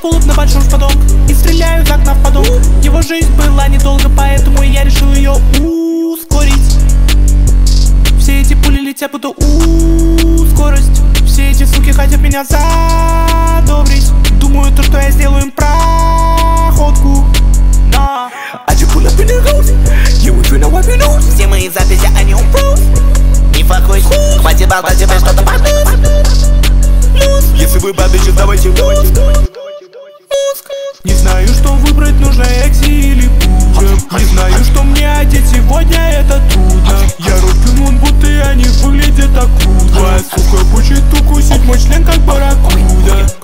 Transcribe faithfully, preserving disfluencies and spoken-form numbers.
пулап на большой шпадок и стреляю из окна в подок. Его жизнь была недолго, поэтому я решил ее ускорить. Все эти пули летят, будто у скорость. Все эти суки хотят меня задобрить. Думаю, то, что я сделаю им проходку. Да. Все мои записи, они упрост. Не факуй, хватит болтать, тебе что-то поднос. Если вы бабичи, давайте мозг. Не знаю, что выбрать, нужно экси или пуля. Не знаю, что мне одеть, сегодня это трудно. Я руки мун, будто они выглядят так круто. Твоя сука хочет укусить мой член, как барракуда.